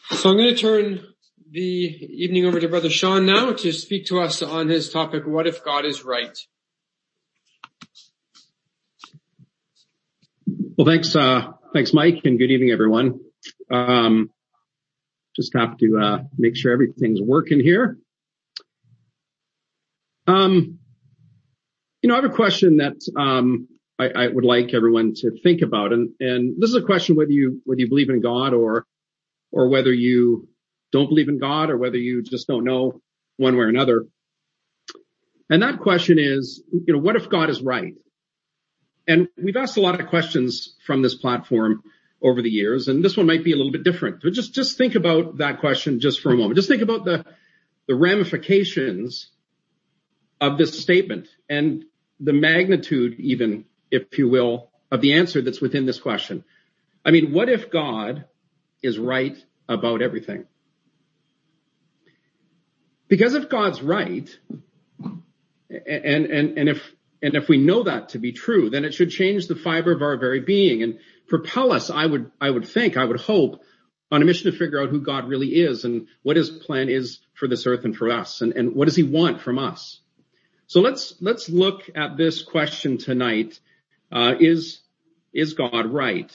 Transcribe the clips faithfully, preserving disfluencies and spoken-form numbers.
So I'm going to turn the evening over to Brother Sean now to speak to us on his topic, What If God is Right? Well, thanks, uh, thanks, Mike, and good evening, everyone. Um, just have to, uh, make sure everything's working here. Um, you know, I have a question that, um, I, I would like everyone to think about, and, and this is a question whether you, whether you believe in God or, or whether you don't believe in God or whether you just don't know one way or another. And that question is, you know, what if God is right? And we've asked a lot of questions from this platform over the years, and this one might be a little bit different. But just, just think about that question just for a moment. Just think about the, the ramifications of this statement and the magnitude, even, if you will, of the answer that's within this question. I mean, what if God is right about everything? Because if God's right, and, and, and if, and if we know that to be true, then it should change the fiber of our very being and propel us, I would, I would think, I would hope, on a mission to figure out who God really is and what his plan is for this earth and for us, and, and what does he want from us. So let's, let's look at this question tonight. Uh, is, is God right?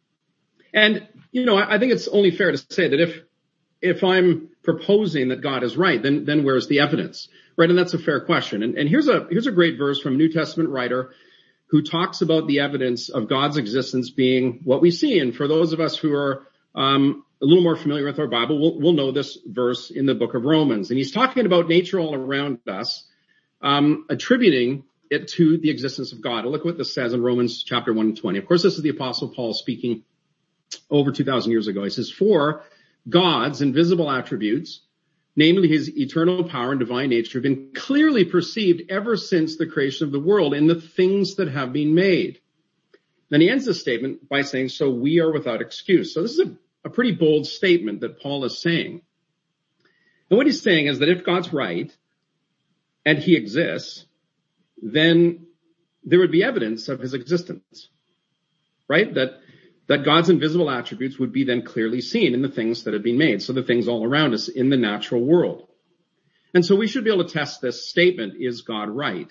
And, you know, I, I think it's only fair to say that if, if I'm proposing that God is right, then, then where's the evidence? Right? And that's a fair question. And, and here's a, here's a great verse from a New Testament writer who talks about the evidence of God's existence being what we see. And for those of us who are, um, a little more familiar with our Bible, we'll, we'll know this verse in the book of Romans. And he's talking about nature all around us, um, attributing it to the existence of God. Look what this says in Romans chapter one and twenty. Of course, this is the Apostle Paul speaking over two thousand years ago. He says, for God's invisible attributes, namely his eternal power and divine nature, have been clearly perceived ever since the creation of the world in the things that have been made. Then he ends the statement by saying, so we are without excuse. So this is a, a pretty bold statement that Paul is saying. And what he's saying is that if God's right and he exists, then there would be evidence of his existence, right? That that God's invisible attributes would be then clearly seen in the things that have been made, so the things all around us in the natural world. And so we should be able to test this statement, is God right,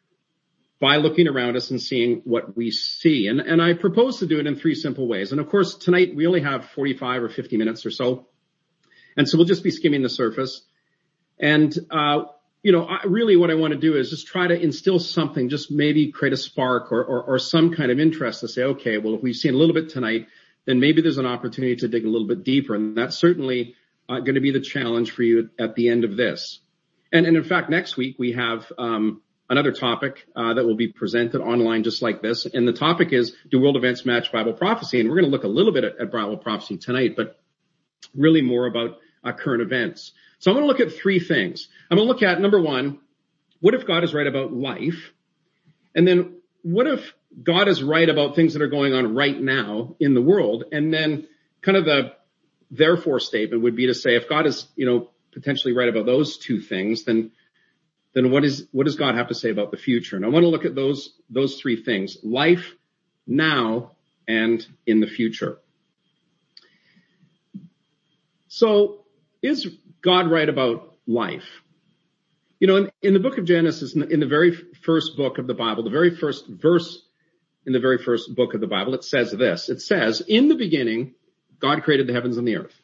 by looking around us and seeing what we see. And, and I propose to do it in three simple ways. And of course, tonight we only have forty-five or fifty minutes or so, and so we'll just be skimming the surface. And, uh, you know, I, really what I want to do is just try to instill something, just maybe create a spark or, or, or some kind of interest to say, okay, well, if we've seen a little bit tonight, then maybe there's an opportunity to dig a little bit deeper. And that's certainly uh, going to be the challenge for you at the end of this. And, and in fact, next week we have um, another topic uh, that will be presented online just like this. And the topic is, do world events match Bible prophecy? And we're going to look a little bit at, at Bible prophecy tonight, but really more about uh, current events. So I'm going to look at three things. I'm going to look at, number one, what if God is right about life? And then what if God is right about things that are going on right now in the world? And then kind of the therefore statement would be to say, if God is, you know, potentially right about those two things, then, then what is, what does God have to say about the future? And I want to look at those, those three things: life, now, and in the future. So is God right about life? You know, in, in the book of Genesis, in the, in the very first book of the Bible, the very first verse in the very first book of the Bible, it says this. It says, in the beginning, God created the heavens and the earth.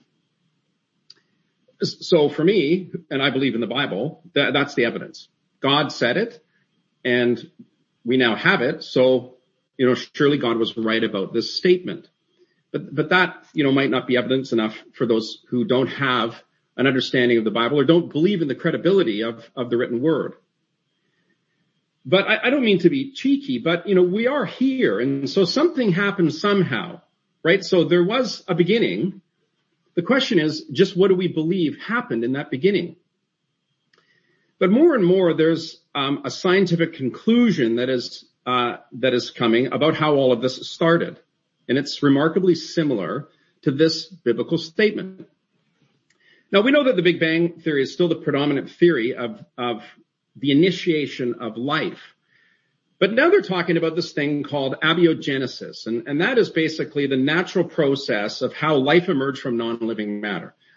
So for me, and I believe in the Bible, that, that's the evidence. God said it, and we now have it. So, you know, surely God was right about this statement. But, but that, you know, might not be evidence enough for those who don't have an understanding of the Bible or don't believe in the credibility of, of the written word. But I, I don't mean to be cheeky, but, you know, we are here. And so something happened somehow, right? So there was a beginning. The question is just, what do we believe happened in that beginning? But more and more, there's um, a scientific conclusion that is, uh, that is coming about how all of this started. And it's remarkably similar to this biblical statement. Now, we know that the Big Bang theory is still the predominant theory of, of the initiation of life. But now they're talking about this thing called abiogenesis, and, and that is basically the natural process of how life emerged from non-living matter.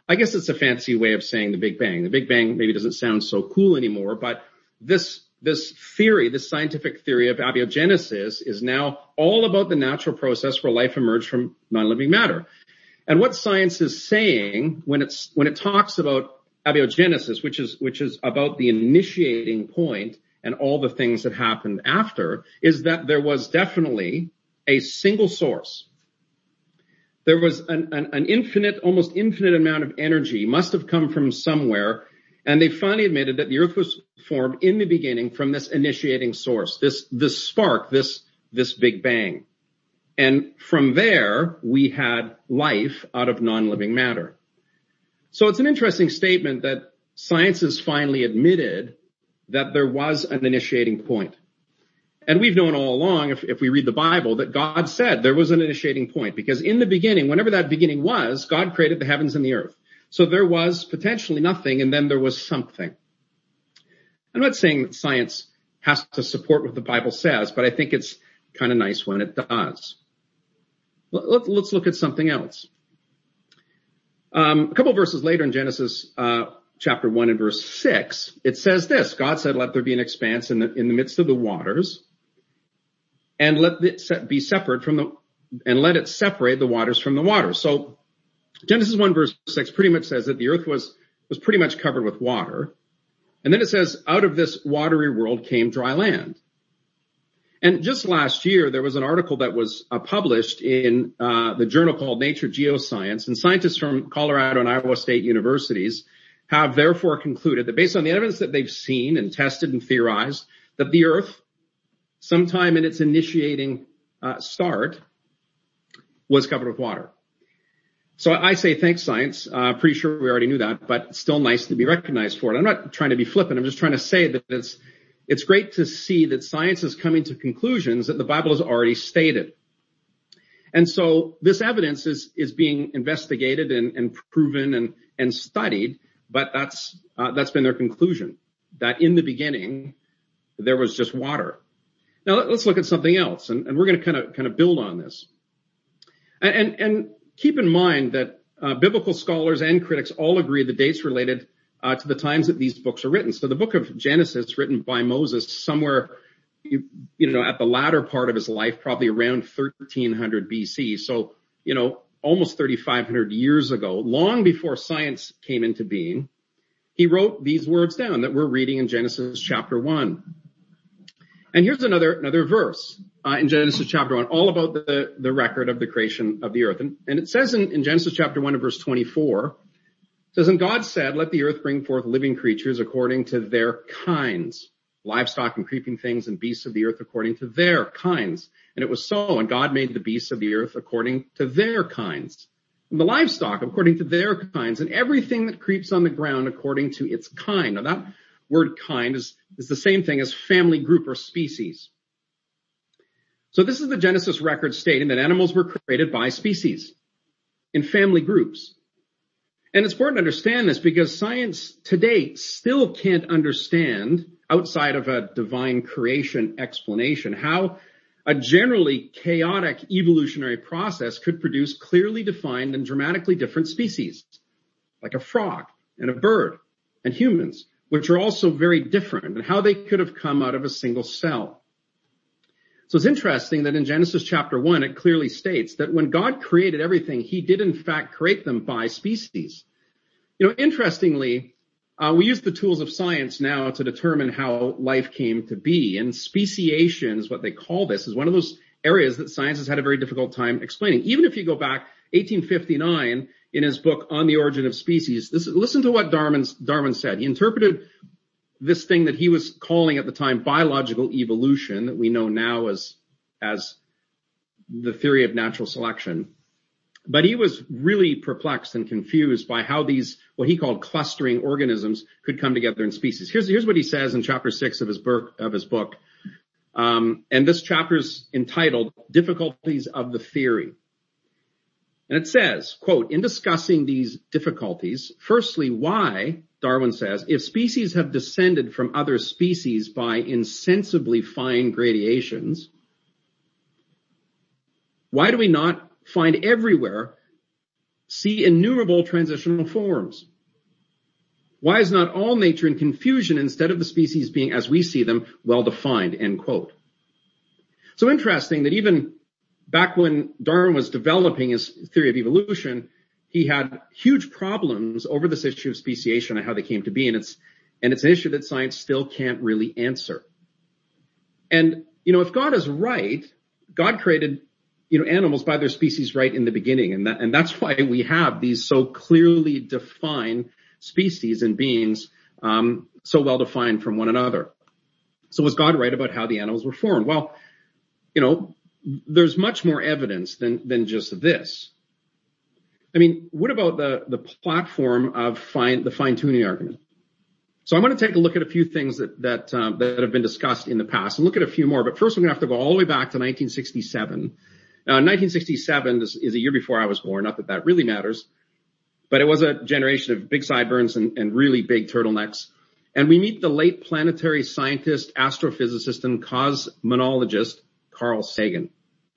I guess it's a fancy way of saying the Big Bang. The Big Bang maybe doesn't sound so cool anymore, but this, this theory, this scientific theory of abiogenesis is now all about the natural process where life emerged from non-living matter. And what science is saying when it's, when it talks about abiogenesis, which is, which is about the initiating point and all the things that happened after, is that there was definitely a single source. There was an, an, an infinite, almost infinite amount of energy must have come from somewhere. And they finally admitted that the earth was formed in the beginning from this initiating source, this, this spark, this, this Big Bang. And from there, we had life out of non-living matter. So it's an interesting statement that science has finally admitted that there was an initiating point. And we've known all along, if, if we read the Bible, that God said there was an initiating point, because in the beginning, whenever that beginning was, God created the heavens and the earth. So there was potentially nothing, and then there was something. I'm not saying that science has to support what the Bible says, but I think it's kind of nice when it does. Let's look at something else. Um, a couple verses later in Genesis uh, chapter one and verse six, it says this: God said, "Let there be an expanse in the in the midst of the waters, and let it be separate from the and let it separate the waters from the waters." So Genesis one verse six pretty much says that the earth was was pretty much covered with water, and then it says, "Out of this watery world came dry land." And just last year, there was an article that was uh, published in uh, the journal called Nature Geoscience, and scientists from Colorado and Iowa State universities have therefore concluded that based on the evidence that they've seen and tested and theorized, that the Earth, sometime in its initiating uh, start, was covered with water. So I say thanks, science. Uh, pretty sure we already knew that, but it's still nice to be recognized for it. I'm not trying to be flippant. I'm just trying to say that it's It's great to see that science is coming to conclusions that the Bible has already stated. And so this evidence is, is being investigated and, and proven and, and studied, but that's, uh, that's been their conclusion, that in the beginning, there was just water. Now let's look at something else, and, and we're going to kind of, kind of build on this. And, and, and keep in mind that, uh, biblical scholars and critics all agree the dates related Uh, to the times that these books are written. So the book of Genesis, written by Moses somewhere, you, you know, at the latter part of his life, probably around thirteen hundred B C. So, you know, almost thirty-five hundred years ago, long before science came into being, he wrote these words down that we're reading in Genesis chapter one. And here's another, another verse, uh, in Genesis chapter one, all about the, the record of the creation of the earth. And, and it says in, in Genesis chapter one and verse twenty-four, it says, "And God said, let the earth bring forth living creatures according to their kinds, livestock and creeping things and beasts of the earth according to their kinds. And it was so. And God made the beasts of the earth according to their kinds, and the livestock according to their kinds, and everything that creeps on the ground according to its kind." Now that word kind is, is the same thing as family, group, or species. So this is the Genesis record stating that animals were created by species in family groups. And it's important to understand this because science today still can't understand, outside of a divine creation explanation, how a generally chaotic evolutionary process could produce clearly defined and dramatically different species, like a frog and a bird and humans, which are also very different, and how they could have come out of a single cell. So it's interesting that in Genesis chapter one, it clearly states that when God created everything, he did in fact create them by species. You know, interestingly, uh, we use the tools of science now to determine how life came to be. And speciation is what they call this, is one of those areas that science has had a very difficult time explaining. Even if you go back eighteen fifty-nine in his book On the Origin of Species, this, listen to what Darwin's, Darwin said. He interpreted this thing that he was calling at the time biological evolution, that we know now as, as the theory of natural selection. But he was really perplexed and confused by how these, what he called clustering organisms, could come together in species. Here's, here's what he says in chapter six of his book, of his book. Um, and this chapter is entitled Difficulties of the Theory. And it says, quote, "In discussing these difficulties, firstly, why, Darwin says, if species have descended from other species by insensibly fine gradations, why do we not find everywhere see innumerable transitional forms? Why is not all nature in confusion instead of the species being, as we see them, well-defined, end quote. So interesting that even back when Darwin was developing his theory of evolution, he had huge problems over this issue of speciation and how they came to be, and it's, and it's an issue that science still can't really answer. And, you know, if God is right, God created, you know, animals by their species right in the beginning, and that, and that's why we have these so clearly defined species and beings, um, so well defined from one another. So was God right about how the animals were formed? Well, you know, there's much more evidence than, than just this. I mean, what about the, the platform of fine, the fine-tuning argument? So I'm going to take a look at a few things that, that, uh, that have been discussed in the past and look at a few more, but first we're going to have to go all the way back to nineteen sixty-seven. Now, nineteen sixty-seven is, is a year before I was born, not that that really matters. But it was a generation of big sideburns and, and really big turtlenecks. And we meet the late planetary scientist, astrophysicist, and cosmologist, Carl Sagan.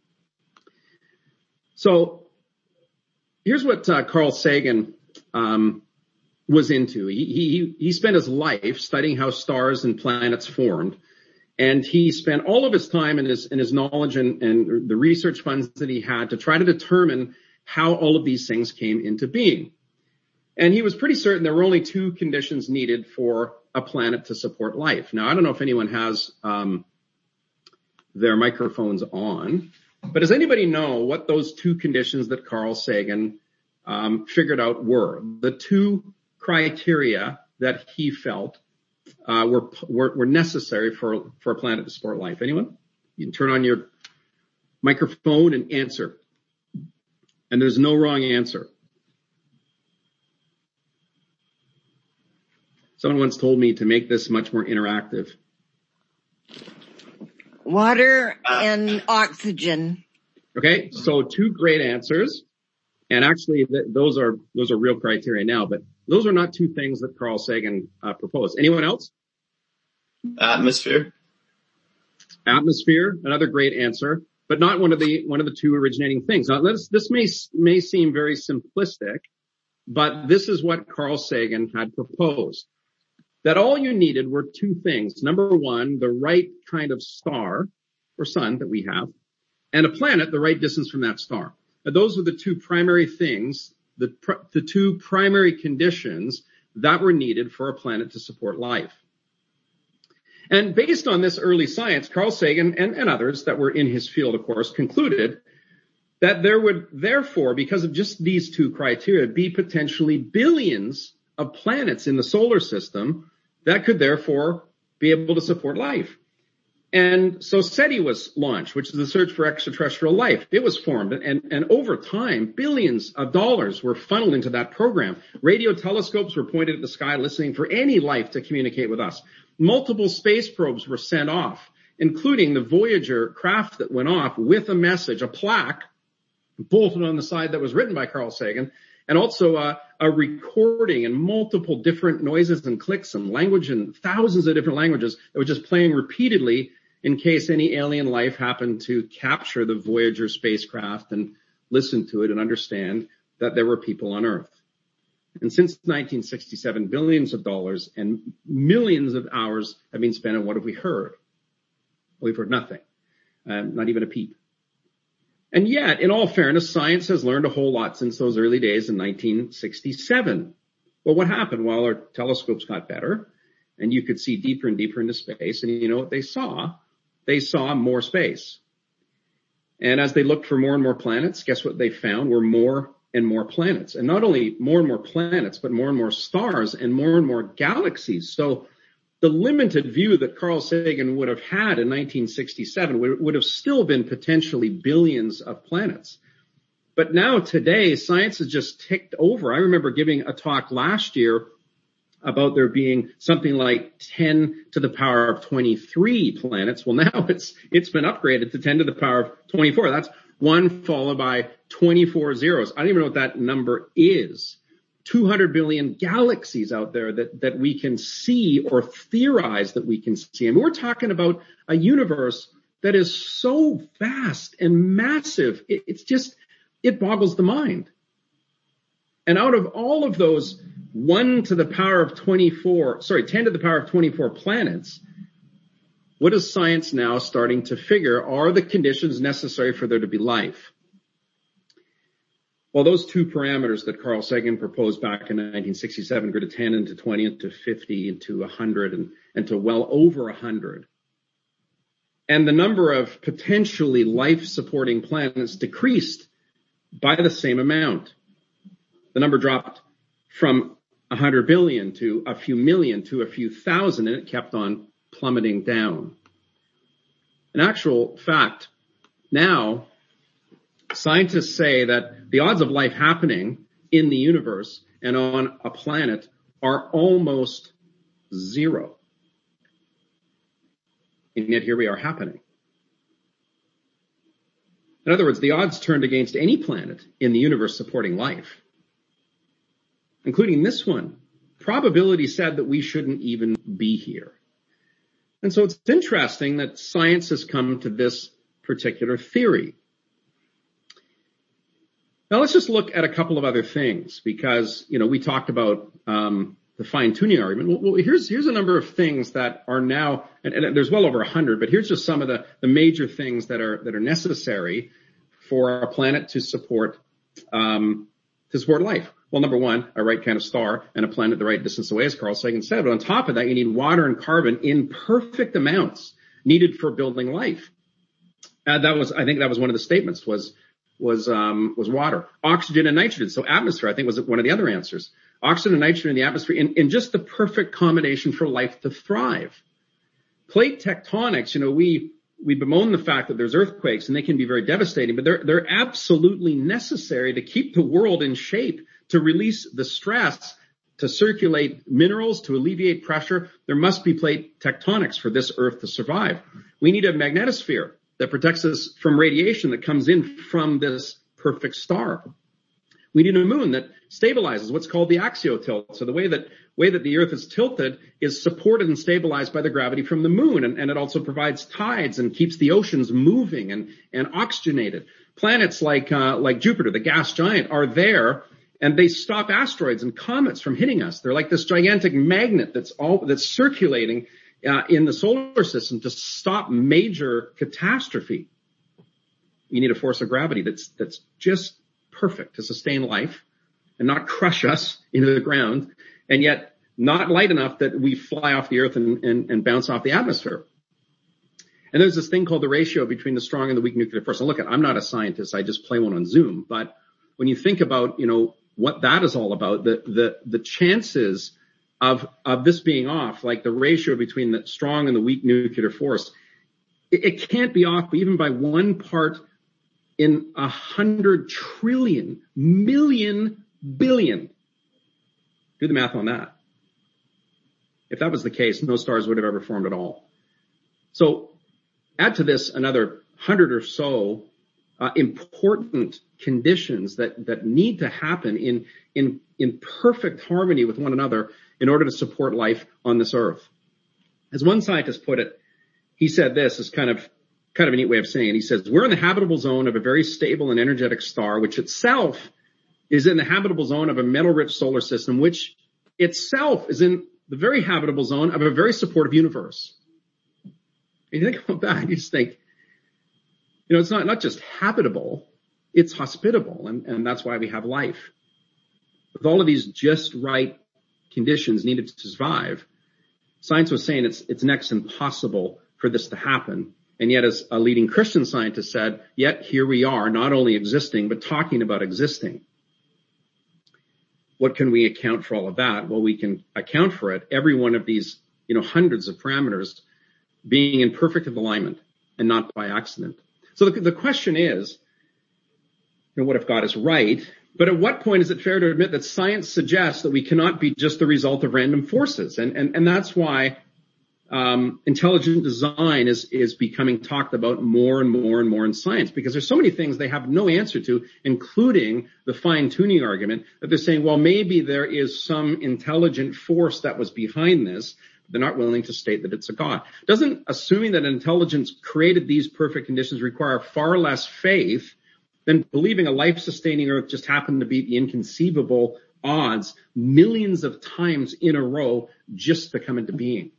So here's what uh, Carl Sagan um, was into. He, he, he spent his life studying how stars and planets formed. And he spent all of his time and his, and his knowledge and, and the research funds that he had to try to determine how all of these things came into being. And he was pretty certain there were only two conditions needed for a planet to support life. Now, I don't know if anyone has um, their microphones on, but does anybody know what those two conditions that Carl Sagan um, figured out were? The two criteria that he felt uh, were, were were necessary for for a planet to support life. Anyone? You can turn on your microphone and answer. And there's no wrong answer. Someone once told me to make this much more interactive. Water and oxygen. Okay, so two great answers. And actually, th- those are those are real criteria now, but those are not two things that Carl Sagan uh, proposed. Anyone else? Atmosphere. Atmosphere, another great answer, but not one of the one of the two originating things. Now, this this may may seem very simplistic, but this is what Carl Sagan had proposed. That all you needed were two things. Number one, the right kind of star or sun that we have, and a planet the right distance from that star. Now, those are the two primary things, the, pr- the two primary conditions that were needed for a planet to support life. And based on this early science, Carl Sagan and, and others that were in his field, of course, concluded that there would therefore, because of just these two criteria, be potentially billions of planets in the solar system that could therefore be able to support life. And so SETI was launched, which is the search for extraterrestrial life. It was formed, and, and over time, billions of dollars were funneled into that program. Radio telescopes were pointed at the sky, listening for any life to communicate with us. Multiple space probes were sent off, including the Voyager craft that went off with a message, a plaque bolted on the side that was written by Carl Sagan, and also uh, a recording and multiple different noises and clicks and language and thousands of different languages that were just playing repeatedly in case any alien life happened to capture the Voyager spacecraft and listen to it and understand that there were people on Earth. And since nineteen sixty-seven, billions of dollars and millions of hours have been spent on what have we heard? Well, we've heard nothing, um, not even a peep. And yet, in all fairness, science has learned a whole lot since those early days in nineteen sixty-seven. Well, what happened? Well, our telescopes got better, and you could see deeper and deeper into space, and you know what they saw? They saw more space. And as they looked for more and more planets, guess what they found were more and more planets. And not only more and more planets, but more and more stars and more and more galaxies. So the limited view that Carl Sagan would have had in nineteen sixty-seven would, would have still been potentially billions of planets. But now today, science has just ticked over. I remember giving a talk last year about there being something like ten to the power of twenty-three planets. Well, now it's, it's been upgraded to ten to the power of twenty-four. That's one followed by twenty-four zeros. I don't even know what that number is. two hundred billion galaxies out there that, that we can see or theorize that we can see. And we're talking about a universe that is so vast and massive. It, it's just, it boggles the mind. And out of all of those one to the power of twenty-four, sorry, ten to the power of twenty-four planets, what is science now starting to figure are the conditions necessary for there to be life? Well, those two parameters that Carl Sagan proposed back in nineteen sixty-seven grew to ten and to twenty and to fifty and to one hundred and, and to well over one hundred. And the number of potentially life-supporting planets decreased by the same amount. The number dropped from one hundred billion to a few million to a few thousand, and it kept on plummeting down. In actual fact, now scientists say that the odds of life happening in the universe and on a planet are almost zero. And yet here we are happening. In other words, the odds turned against any planet in the universe supporting life, including this one. Probability said that we shouldn't even be here. And so it's interesting that science has come to this particular theory. Now let's just look at a couple of other things because, you know, we talked about um, the fine-tuning argument. Well, here's here's a number of things that are now, and, and there's well over a hundred, but here's just some of the, the major things that are that are necessary for a planet to support um, to support life. Well, number one, a right kind of star and a planet the right distance away, as Carl Sagan said. But on top of that, you need water and carbon in perfect amounts needed for building life. Uh, that was, I think, that was one of the statements was. was um was water, oxygen and nitrogen. So atmosphere, I think, was one of the other answers. Oxygen and nitrogen in the atmosphere in, in just the perfect combination for life to thrive. Plate tectonics, you know, we we bemoan the fact that there's earthquakes and they can be very devastating, but they're they're absolutely necessary to keep the world in shape, to release the stress, to circulate minerals, to alleviate pressure. There must be plate tectonics for this Earth to survive. We need a magnetosphere that protects us from radiation that comes in from this perfect star. We need a moon that stabilizes what's called the axiotilt. So the way that way that the Earth is tilted is supported and stabilized by the gravity from the moon, and, and it also provides tides and keeps the oceans moving and, and oxygenated. Planets like uh, like Jupiter, the gas giant, are there, and they stop asteroids and comets from hitting us. They're like this gigantic magnet that's all that's circulating Uh, in the solar system to stop major catastrophe. You need a force of gravity that's that's just perfect to sustain life and not crush us into the ground, and yet not light enough that we fly off the Earth and, and, and bounce off the atmosphere. And there's this thing called the ratio between the strong and the weak nuclear force. And look, I'm not a scientist. I just play one on Zoom. But when you think about, you know, what that is all about, the the the chances Of, of this being off, like the ratio between the strong and the weak nuclear force, it, it can't be off even by one part in a hundred trillion, million, billion. Do the math on that. If that was the case, no stars would have ever formed at all. So add to this another hundred or so uh, important conditions that, that need to happen in, in, in perfect harmony with one another in order to support life on this Earth. As one scientist put it, he said this is kind of, kind of a neat way of saying it. He says, we're in the habitable zone of a very stable and energetic star, which itself is in the habitable zone of a metal-rich solar system, which itself is in the very habitable zone of a very supportive universe. And you think about that, you just think, you know, it's not, not just habitable, it's hospitable, and, and that's why we have life. With all of these just right conditions needed to survive, science was saying it's it's next to impossible for this to happen. And yet, as a leading Christian scientist said, yet here we are, not only existing, but talking about existing. What can we account for all of that? Well, we can account for it, every one of these, you know, hundreds of parameters being in perfect alignment and not by accident. So the, the question is, you know, what if God is right? But at what point is it fair to admit that science suggests that we cannot be just the result of random forces? And and, and that's why um, intelligent design is is becoming talked about more and more and more in science, because there's so many things they have no answer to, including the fine-tuning argument that they're saying, well, maybe there is some intelligent force that was behind this. They're not willing to state that it's a God. Doesn't assuming that intelligence created these perfect conditions require far less faith than believing a life-sustaining earth just happened to beat the inconceivable odds millions of times in a row just to come into being.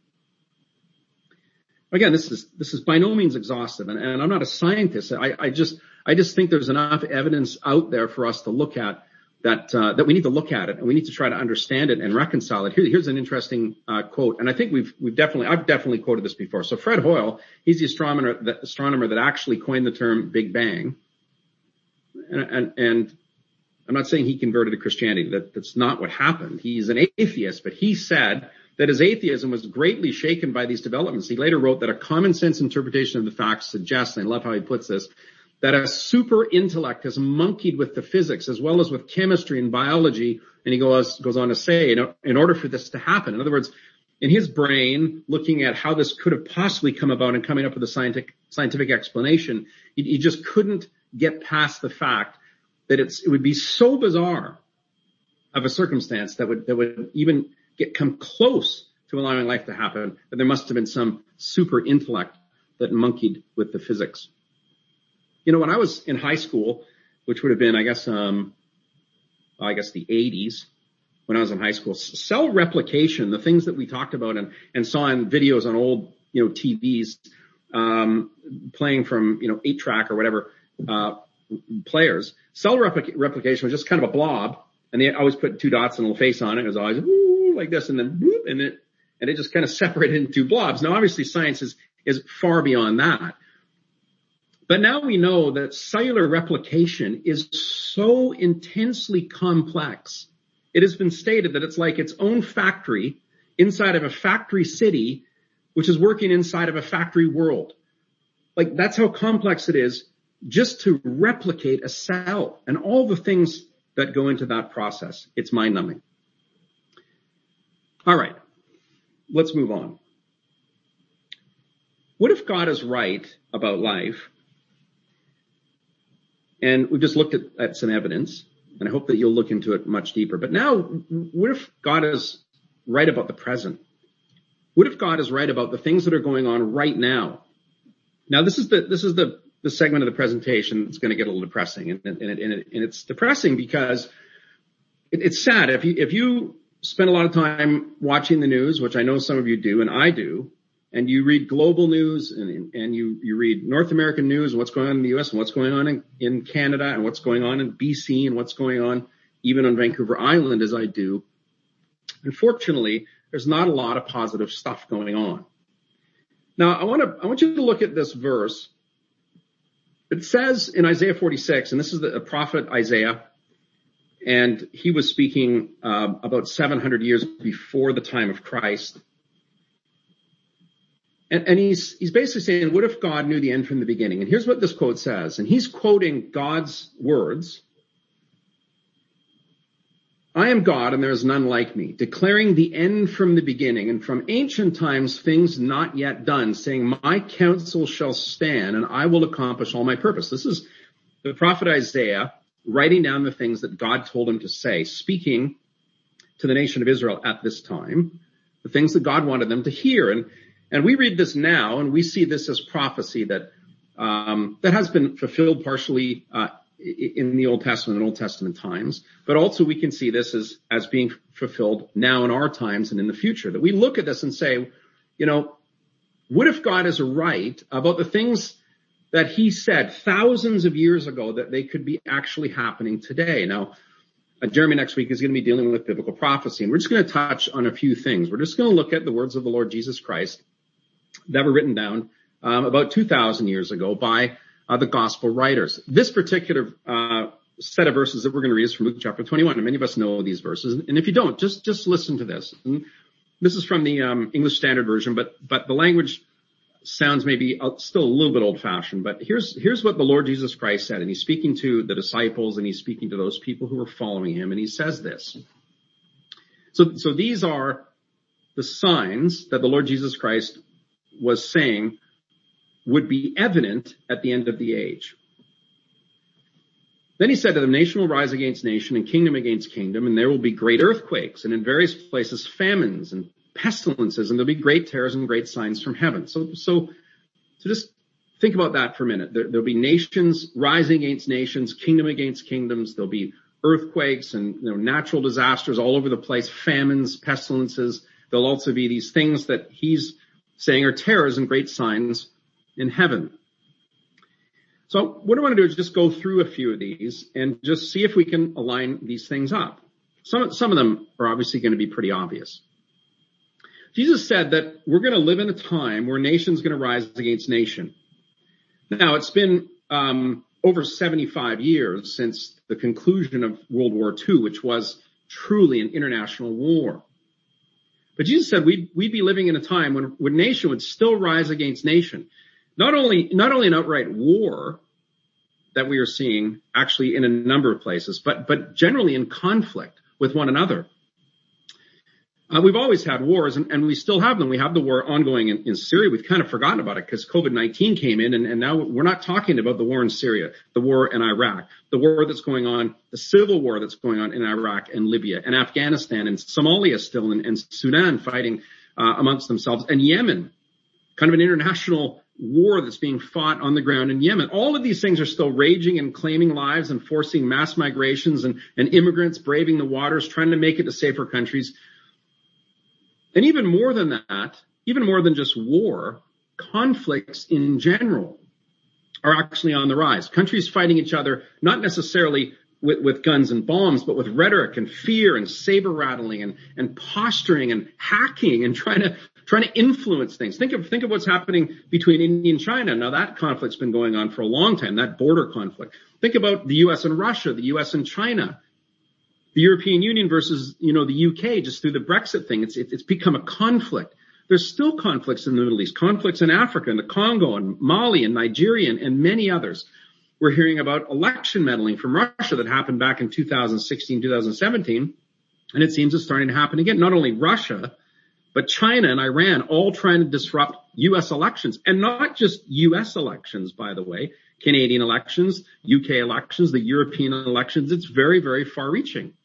Again, this is, this is by no means exhaustive, and, and I'm not a scientist. I, I just, I just think there's enough evidence out there for us to look at that, uh, that we need to look at it, and we need to try to understand it and reconcile it. Here, here's an interesting, uh, quote, and I think we've, we've definitely, I've definitely quoted this before. So Fred Hoyle, he's the astronomer, the astronomer that actually coined the term Big Bang. And, and, and I'm not saying he converted to Christianity. That, that's not what happened. He's an atheist, but he said that his atheism was greatly shaken by these developments. He later wrote that a common sense interpretation of the facts suggests, and I love how he puts this, that a super intellect has monkeyed with the physics as well as with chemistry and biology. And he goes, goes on to say, you know, in order for this to happen, in other words, in his brain, looking at how this could have possibly come about and coming up with a scientific, scientific explanation, he, he just couldn't get past the fact that it's, it would be so bizarre of a circumstance that would, that would even get, come close to allowing life to happen, that there must have been some super intellect that monkeyed with the physics. You know, when I was in high school, which would have been, I guess, um, I guess the eighties, when I was in high school, cell replication, the things that we talked about and, and saw in videos on old, you know, T Vs, um, playing from, you know, eight track or whatever, uh, players, cell replic- replication was just kind of a blob, and they always put two dots and a little face on it. It was always woo, like this, and then whoop, and it, and it just kind of separated into two blobs. Now, obviously, science is, is far beyond that. But now we know that cellular replication is so intensely complex. It has been stated that it's like its own factory inside of a factory city, which is working inside of a factory world. Like, that's how complex it is just to replicate a cell and all the things that go into that process. It's mind-numbing. All right, let's move on. What if God is right about life? And we've just looked at, at some evidence, and I hope that you'll look into it much deeper. But now, what if God is right about the present? What if God is right about the things that are going on right now? Now, this is the, this is the, the segment of the presentation that's going to get a little depressing. And, and, and, it, and it's depressing because it, it's sad. If you, if you spend a lot of time watching the news, which I know some of you do, and I do, and you read global news and, and you, you read North American news and what's going on in the U S and what's going on in, in Canada and what's going on in B C and what's going on even on Vancouver Island, as I do, unfortunately, there's not a lot of positive stuff going on. Now, I want to, I want you to look at this verse. It says in Isaiah forty-six, and this is the prophet Isaiah, and he was speaking uh, about seven hundred years before the time of Christ. And, and he's, he's basically saying, what if God knew the end from the beginning? And here's what this quote says. And he's quoting God's words. I am God and there is none like me, declaring the end from the beginning and from ancient times things not yet done, saying my counsel shall stand and I will accomplish all my purpose. This is the prophet Isaiah writing down the things that God told him to say, speaking to the nation of Israel at this time, the things that God wanted them to hear. And And we read this now, and we see this as prophecy that um, that has been fulfilled partially uh, in the Old Testament and Old Testament times, but also we can see this as as being fulfilled now in our times and in the future. That we look at this and say, you know, what if God is right about the things that He said thousands of years ago that they could be actually happening today? Now, uh, Jeremy next week is going to be dealing with biblical prophecy, and we're just going to touch on a few things. We're just going to look at the words of the Lord Jesus Christ that were written down um, about two thousand years ago by uh, the gospel writers. This particular uh, set of verses that we're going to read is from Luke chapter twenty-one, and many of us know these verses. And if you don't, just just listen to this. And this is from the um, English Standard Version, but but the language sounds maybe still a little bit old-fashioned. But here's here's what the Lord Jesus Christ said, and He's speaking to the disciples, and He's speaking to those people who are following Him, and He says this. So so these are the signs that the Lord Jesus Christ was saying would be evident at the end of the age. Then He said to them, nation will rise against nation and kingdom against kingdom, and there will be great earthquakes and in various places famines and pestilences, and there'll be great terrors and great signs from heaven. So, so, so just think about that for a minute. There, there'll be nations rising against nations, kingdom against kingdoms. There'll be earthquakes and you know, natural disasters all over the place, famines, pestilences. There'll also be these things that he's saying are terrors and great signs in heaven. So what I want to do is just go through a few of these and just see if we can align these things up. Some, some of them are obviously going to be pretty obvious. Jesus said that we're going to live in a time where nation's going to rise against nation. Now, it's been um, over seventy-five years since the conclusion of World War Two, which was truly an international war. But Jesus said we'd, we'd be living in a time when, when nation would still rise against nation. Not only, not only an outright war that we are seeing actually in a number of places, but, but generally in conflict with one another. Uh, we've always had wars, and, and we still have them. We have the war ongoing in, in Syria. We've kind of forgotten about it because COVID nineteen came in, and, and now we're not talking about the war in Syria, the war in Iraq, the war that's going on, the civil war that's going on in Iraq and Libya and Afghanistan and Somalia still, and, and Sudan fighting uh, amongst themselves, and Yemen, kind of an international war that's being fought on the ground in Yemen. All of these things are still raging and claiming lives and forcing mass migrations and, and immigrants braving the waters, trying to make it to safer countries. And even more than that, even more than just war, conflicts in general are actually on the rise. Countries fighting each other, not necessarily with, with guns and bombs, but with rhetoric and fear and saber rattling and, and posturing and hacking and trying to trying to influence things. Think of think of what's happening between India and China. Now that conflict's been going on for a long time, that border conflict. Think about the U S and Russia, the U S and China. The European Union versus, you know, the U K just through the Brexit thing. It's, it's become a conflict. There's still conflicts in the Middle East, conflicts in Africa and the Congo and Mali and Nigeria and, and many others. We're hearing about election meddling from Russia that happened back in two thousand sixteen, two thousand seventeen. And it seems it's starting to happen again. Not only Russia, but China and Iran all trying to disrupt U S elections, and not just U S elections, by the way, Canadian elections, U K elections, the European elections. It's very, very far reaching.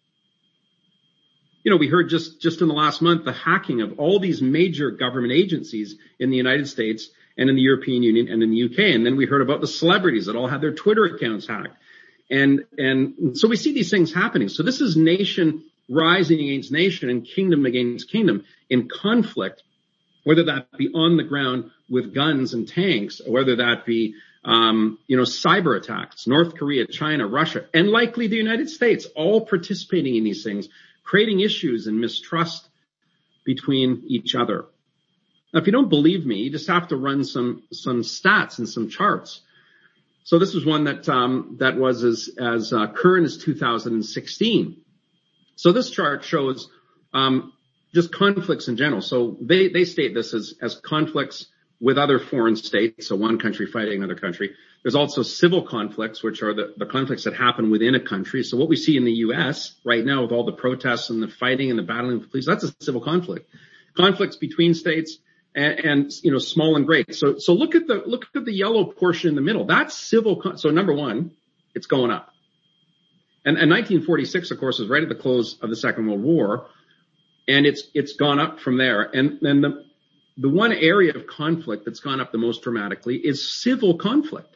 You know, we heard just, just in the last month, the hacking of all these major government agencies in the United States and in the European Union and in the U K. And then we heard about the celebrities that all had their Twitter accounts hacked. And, and so we see these things happening. So this is nation rising against nation and kingdom against kingdom in conflict, whether that be on the ground with guns and tanks, or whether that be, um, you know, cyber attacks, North Korea, China, Russia, and likely the United States, all participating in these things, creating issues and mistrust between each other. Now, if you don't believe me, you just have to run some, some stats and some charts. So this was one that, um, that was as, as, uh, current as two thousand sixteen. So this chart shows, um, just conflicts in general. So they, they state this as, as conflicts with other foreign states. So one country fighting another country. There's also civil conflicts, which are the, the conflicts that happen within a country. So what we see in the U S right now with all the protests and the fighting and the battling of the police, that's a civil conflict. Conflicts between states and, and you know, small and great. So, so look at the, look at the yellow portion in the middle. That's civil. Con- so number one, it's going up. And, and nineteen forty-six, of course, was right at the close of the Second World War. And it's, it's gone up from there. And then the, the one area of conflict that's gone up the most dramatically is civil conflict.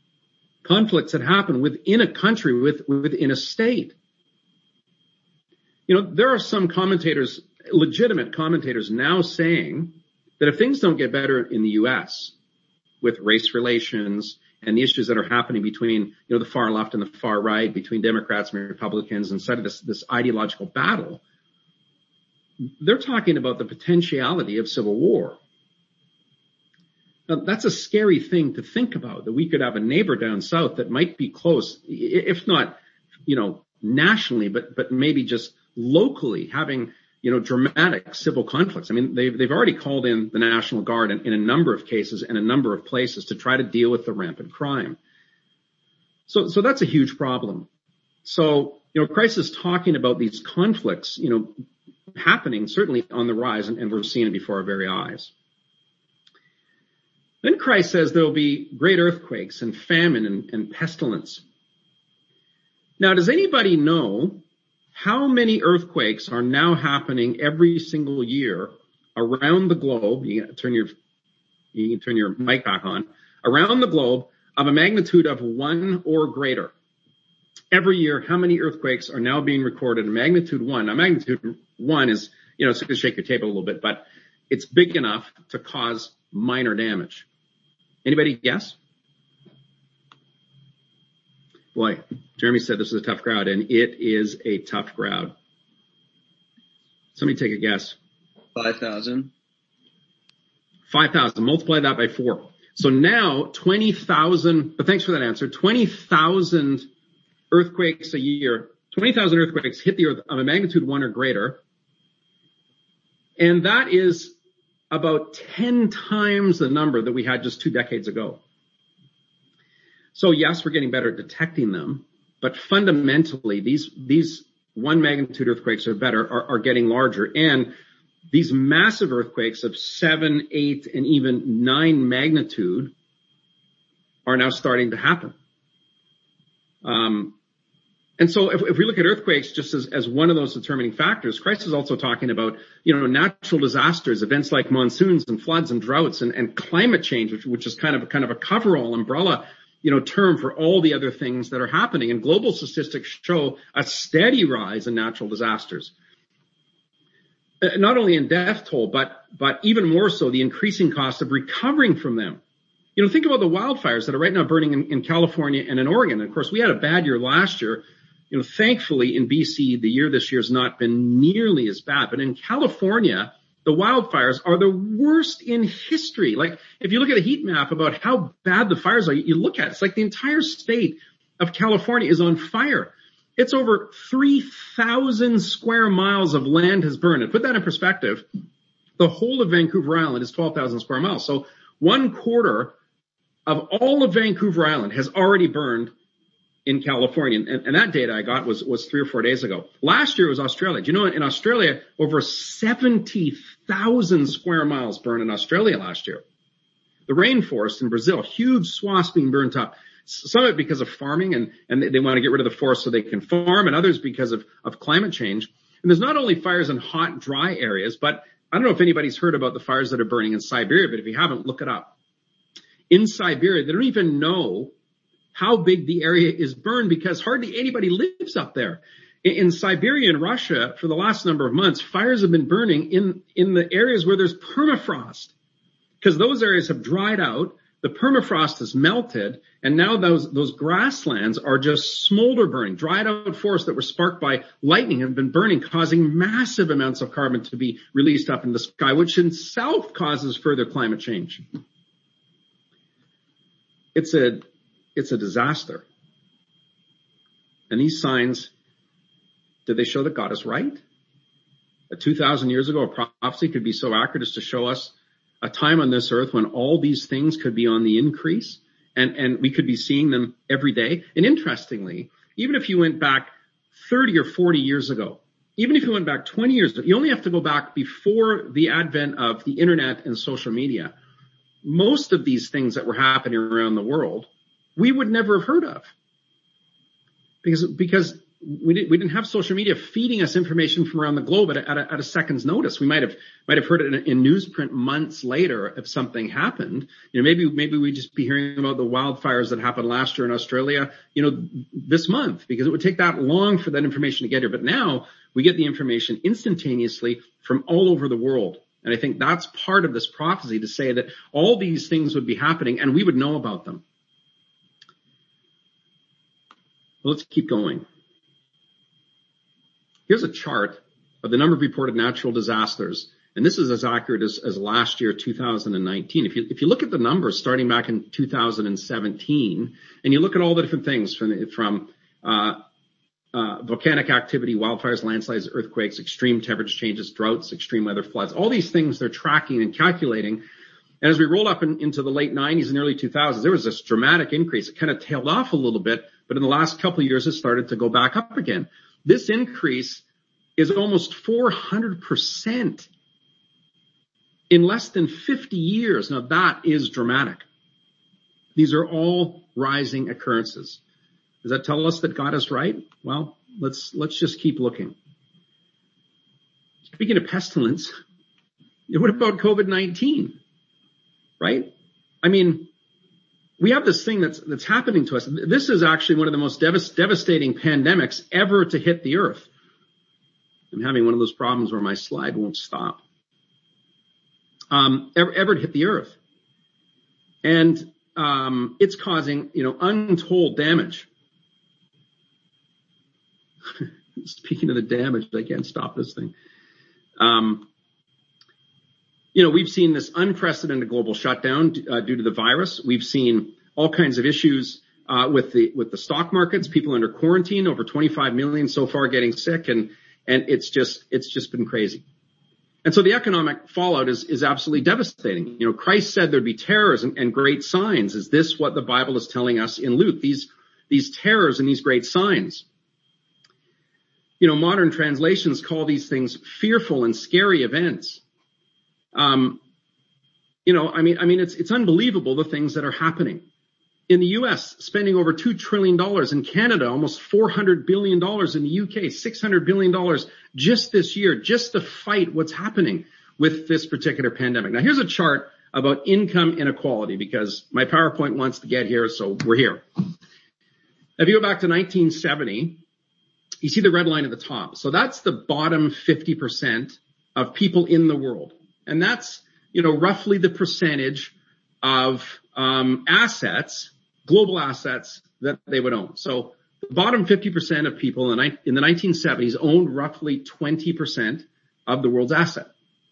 Conflicts that happen within a country, with, within a state. You know, there are some commentators, legitimate commentators now saying that if things don't get better in the U S with race relations and the issues that are happening between, you know, the far left and the far right, between Democrats and Republicans, instead of this, this ideological battle, they're talking about the potentiality of civil war. Now, that's a scary thing to think about, that we could have a neighbor down south that might be close, if not, you know, nationally, but, but maybe just locally having, you know, dramatic civil conflicts. I mean, they've, they've already called in the National Guard in, in a number of cases and a number of places to try to deal with the rampant crime. So, so that's a huge problem. So, you know, Christ is talking about these conflicts, you know, happening certainly on the rise, and, and we're seeing it before our very eyes. Then Christ says there will be great earthquakes and famine and, and pestilence. Now, does anybody know how many earthquakes are now happening every single year around the globe? You can turn your, you can turn your mic back on. around the globe of a magnitude of one or greater. Every year, how many earthquakes are now being recorded? Magnitude one. Now, magnitude one is, you know, it's going to shake your table a little bit, but it's big enough to cause minor damage. Anybody guess? Boy, Jeremy said this is a tough crowd, and it is a tough crowd. Somebody take a guess. five thousand. five thousand. Multiply that by four. So now twenty thousand, but thanks for that answer, twenty thousand earthquakes a year, twenty thousand earthquakes hit the earth of a magnitude one or greater. And that is about ten times the number that we had just two decades ago. So yes, we're getting better at detecting them, but fundamentally these, these one magnitude earthquakes or better are, are getting larger. And these massive earthquakes of seven, eight, and even nine magnitude are now starting to happen. Um, and so if, if we look at earthquakes just as, as one of those determining factors, Christ is also talking about, you know, natural disasters, events like monsoons and floods and droughts and, and climate change, which, which is kind of a kind of a coverall umbrella, you know, term for all the other things that are happening. And global statistics show a steady rise in natural disasters. Not only in death toll, but, but even more so the increasing cost of recovering from them. You know, think about the wildfires that are right now burning in, in California and in Oregon. And of course, we had a bad year last year. You know, thankfully in B C, the year this year has not been nearly as bad. But in California, the wildfires are the worst in history. Like, if you look at a heat map about how bad the fires are, you look at it, it's like the entire state of California is on fire. It's over three thousand square miles of land has burned. And put that in perspective, the whole of Vancouver Island is twelve thousand square miles. So one quarter of all of Vancouver Island has already burned in California. And, and that data I got was, was three or four days ago. Last year was Australia. Do you know, in Australia, over seventy thousand square miles burned in Australia last year. The rainforest in Brazil, huge swaths being burnt up. Some of it because of farming and, and they, they want to get rid of the forest so they can farm, and others because of, of climate change. And there's not only fires in hot, dry areas, but I don't know if anybody's heard about the fires that are burning in Siberia, but if you haven't, look it up. In Siberia, they don't even know how big the area is burned because hardly anybody lives up there. In, in Siberia and Russia, for the last number of months, fires have been burning in, in the areas where there's permafrost because those areas have dried out. The permafrost has melted, and now those, those grasslands are just smolder burning. Dried out forests that were sparked by lightning have been burning, causing massive amounts of carbon to be released up in the sky, which in itself causes further climate change. It's a, it's a disaster. And these signs, do they show that God is right? That two thousand years ago, a prophecy could be so accurate as to show us a time on this earth when all these things could be on the increase and, and we could be seeing them every day. And interestingly, even if you went back thirty or forty years ago, even if you went back twenty years ago, you only have to go back before the advent of the internet and social media. Most of these things that were happening around the world, we would never have heard of because, because we didn't, we didn't have social media feeding us information from around the globe at a, at a, at a second's notice. We might have, might have heard it in, in newsprint months later if something happened. You know, maybe, maybe we'd just be hearing about the wildfires that happened last year in Australia, you know, this month, because it would take that long for that information to get here. But now we get the information instantaneously from all over the world. And I think that's part of this prophecy to say that all these things would be happening and we would know about them. Well, let's keep going. Here's a chart of the number of reported natural disasters. And this is as accurate as, as last year, two thousand nineteen. If you, if you look at the numbers starting back in two thousand seventeen, and you look at all the different things from, from, uh, uh, volcanic activity, wildfires, landslides, earthquakes, extreme temperature changes, droughts, extreme weather, floods, all these things they're tracking and calculating. And as we roll up in, into the late nineties and early two thousands, there was this dramatic increase. It kind of tailed off a little bit, but in the last couple of years, it started to go back up again. This increase is almost four hundred percent in less than fifty years. Now that is dramatic. These are all rising occurrences. Does that tell us that God is right? Well, let's, let's just keep looking. Speaking of pestilence, what about COVID nineteen? Right? I mean, we have this thing that's, that's happening to us. This is actually one of the most devast- devastating pandemics ever to hit the earth. I'm having one of those problems where my slide won't stop. Um, ever, ever to hit the earth. And, um, it's causing, you know, untold damage. Speaking of the damage, I can't stop this thing. Um, you know, we've seen this unprecedented global shutdown uh, due to the virus. We've seen all kinds of issues uh, with the with the stock markets. People under quarantine, over twenty-five million so far getting sick, and and it's just it's just been crazy. And so the economic fallout is is absolutely devastating. You know, Christ said there'd be terrors and, and great signs. Is this what the Bible is telling us in Luke? These these terrors and these great signs. You know, modern translations call these things fearful and scary events. Um, you know, I mean, I mean, it's, it's unbelievable the things that are happening. In the U S, spending over two trillion dollars. In Canada, almost four hundred billion dollars. In the U K, six hundred billion dollars just this year, just to fight what's happening with this particular pandemic. Now, here's a chart about income inequality, because my PowerPoint wants to get here, so we're here. If you go back to nineteen seventy, you see the red line at the top. So that's the bottom fifty percent of people in the world. And that's, you know, roughly the percentage of um assets, global assets that they would own. So the bottom fifty percent of people in the, in the nineteen seventies owned roughly twenty percent of the world's asset.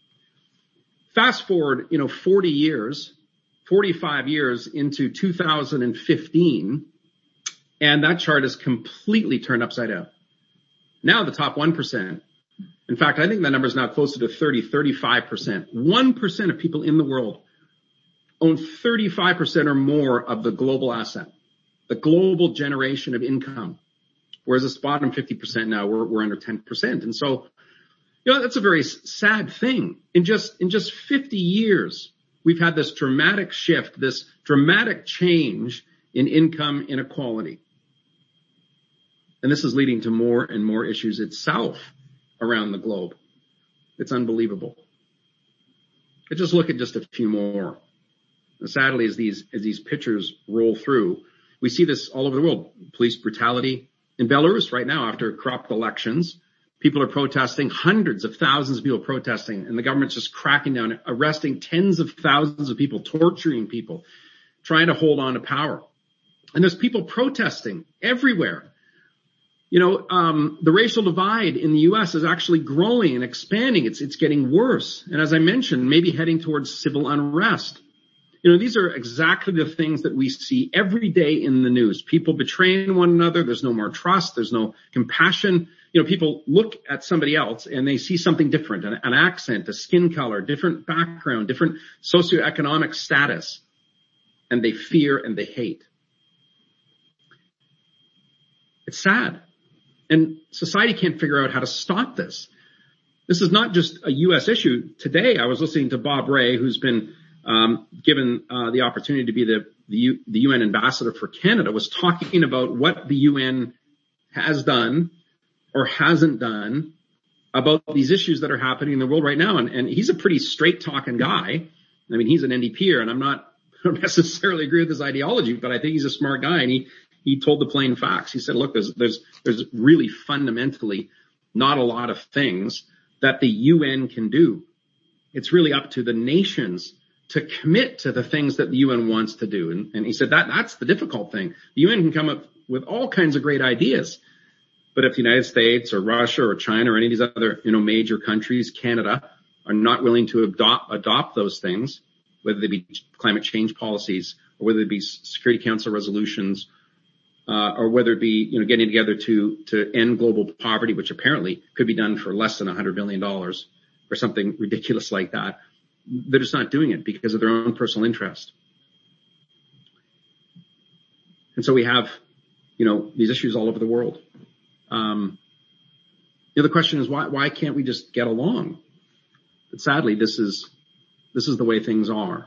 Fast forward, you know, forty years, forty-five years into two thousand fifteen, and that chart is completely turned upside down. Now the top one percent, in fact, I think that number is now closer to thirty, thirty-five percent. one percent of people in the world own thirty-five percent or more of the global asset, the global generation of income. Whereas this bottom fifty percent now, we're, we're under ten percent. And so, you know, that's a very sad thing. In just, in just fifty years, we've had this dramatic shift, this dramatic change in income inequality. And this is leading to more and more issues itself around the globe. It's unbelievable. But just look at just a few more. And sadly, as these, as these pictures roll through, we see this all over the world. Police brutality in Belarus right now after corrupt elections. People are protesting, hundreds of thousands of people protesting, and the government's just cracking down, arresting tens of thousands of people, torturing people, trying to hold on to power. And there's people protesting everywhere. You know, um, the racial divide in the U S is actually growing and expanding. It's, it's getting worse. And as I mentioned, maybe heading towards civil unrest. You know, these are exactly the things that we see every day in the news. People betraying one another. There's no more trust. There's no compassion. You know, people look at somebody else and they see something different, an, an accent, a skin color, different background, different socioeconomic status, and they fear and they hate. It's sad. And society can't figure out how to stop this. This is not just a U S issue. Today, I was listening to Bob Rae, who's been um, given uh, the opportunity to be the, the, U, the U N ambassador for Canada, was talking about what the U N has done or hasn't done about these issues that are happening in the world right now. And, and he's a pretty straight-talking guy. I mean, he's an N D P-er, and I'm not I don't necessarily agree with his ideology, but I think he's a smart guy, and he He told the plain facts. He said, look, there's, there's, there's really fundamentally not a lot of things that the U N can do. It's really up to the nations to commit to the things that the U N wants to do. And, and he said that that's the difficult thing. The U N can come up with all kinds of great ideas. But if the United States or Russia or China or any of these other, you know, major countries, Canada, are not willing to adopt, adopt those things, whether they be climate change policies or whether it be Security Council resolutions, Uh, or whether it be, you know, getting together to, to end global poverty, which apparently could be done for less than one hundred billion dollars or something ridiculous like that. They're just not doing it because of their own personal interest. And so we have, you know, these issues all over the world. Um, you know, the question is why, why can't we just get along? But sadly, this is, this is the way things are.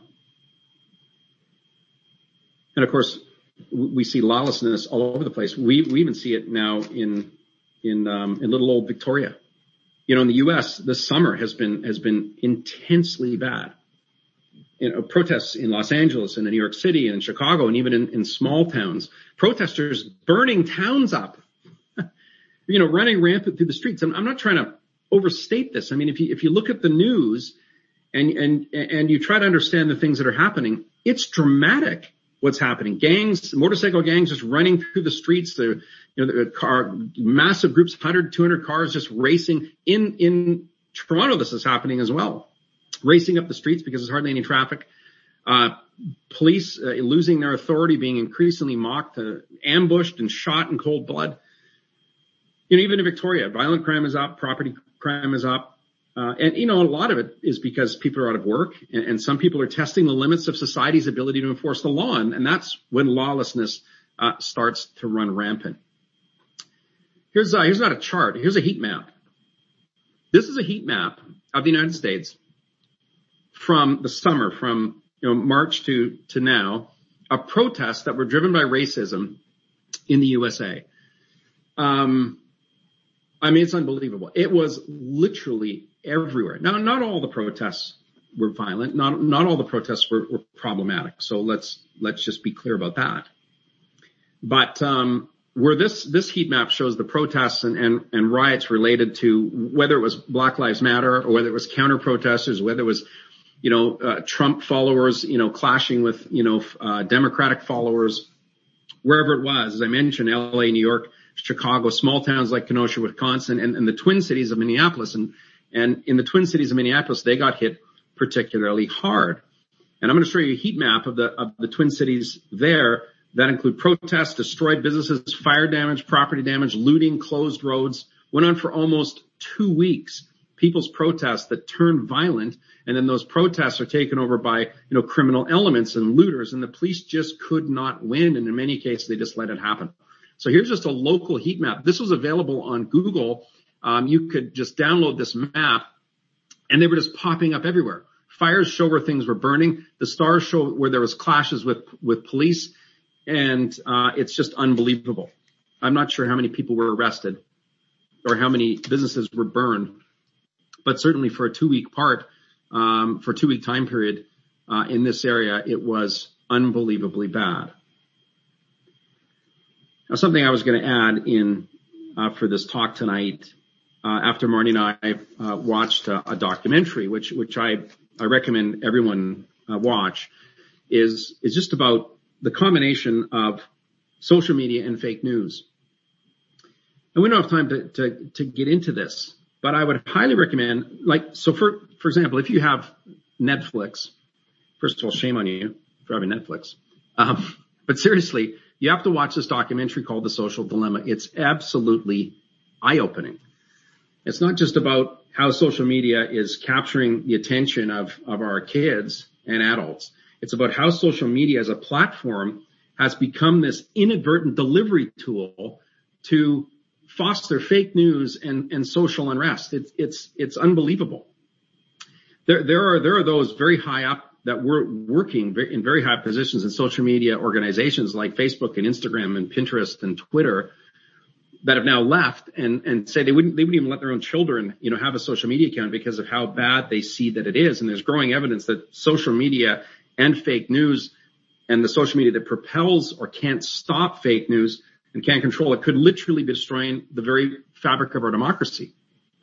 And of course, we see lawlessness all over the place. We, we even see it now in, in, um, in little old Victoria. You know, in the U S, this summer has been, has been intensely bad. you know, protests in Los Angeles and in New York City and in Chicago and even in, in small towns, protesters burning towns up, you know, running rampant through the streets. I'm, I'm not trying to overstate this. I mean, if you, if you look at the news and, and, and you try to understand the things that are happening, it's dramatic what's happening. Gangs, motorcycle gangs just running through the streets. The, you know, the car, massive groups, one hundred, two hundred cars just racing. In, in Toronto, this is happening as well. Racing up the streets because there's hardly any traffic. Uh, police uh, losing their authority, being increasingly mocked, uh, ambushed and shot in cold blood. You know, even in Victoria, violent crime is up, property crime is up. Uh, and, you know, a lot of it is because people are out of work, and, and some people are testing the limits of society's ability to enforce the law. And, and that's when lawlessness uh, starts to run rampant. Here's, uh, here's not a chart. Here's a heat map. This is a heat map of the United States from the summer, from, you know, March to, to now, of protests that were driven by racism in the U S A. Um, I mean, it's unbelievable. It was literally everywhere. Now, not all the protests were violent. Not, not all the protests were, were problematic. So let's, let's just be clear about that. But, um, where this, this heat map shows the protests and, and, and riots related to whether it was Black Lives Matter or whether it was counter protesters, whether it was, you know, uh, Trump followers, you know, clashing with, you know, uh, Democratic followers, wherever it was, as I mentioned, L A, New York, Chicago, small towns like Kenosha, Wisconsin, and, and the Twin Cities of Minneapolis. And, and in the Twin Cities of Minneapolis, they got hit particularly hard. And I'm going to show you a heat map of the, of the Twin Cities there that include protests, destroyed businesses, fire damage, property damage, looting, closed roads. Went on for almost two weeks. People's protests that turned violent, and then those protests are taken over by, you know, criminal elements and looters, and the police just could not win. And in many cases, they just let it happen. So here's just a local heat map. This was available on Google. Um, you could just download this map, and they were just popping up everywhere. Fires show where things were burning. The stars show where there was clashes with, with police. And, uh, it's just unbelievable. I'm not sure how many people were arrested or how many businesses were burned, but certainly for a two week part, um, for a two week time period, uh, in this area, it was unbelievably bad. Now, something I was going to add in, uh, for this talk tonight, uh, after Marnie and I, uh, watched a, a documentary, which, which I, I recommend everyone, uh, watch, is, is just about the combination of social media and fake news. And we don't have time to, to, to get into this, but I would highly recommend, like, so for, for example, if you have Netflix, first of all, shame on you for having Netflix. Um, but seriously, you have to watch this documentary called The Social Dilemma. It's absolutely eye-opening. It's not just about how social media is capturing the attention of, of our kids and adults. It's about how social media as a platform has become this inadvertent delivery tool to foster fake news and, and social unrest. It's, it's, it's unbelievable. There, there are, there are those very high up that were working in very high positions in social media organizations like Facebook and Instagram and Pinterest and Twitter that have now left and, and say they wouldn't, they wouldn't even let their own children, you know, have a social media account because of how bad they see that it is. And there's growing evidence that social media and fake news and the social media that propels or can't stop fake news and can't control it could literally be destroying the very fabric of our democracy.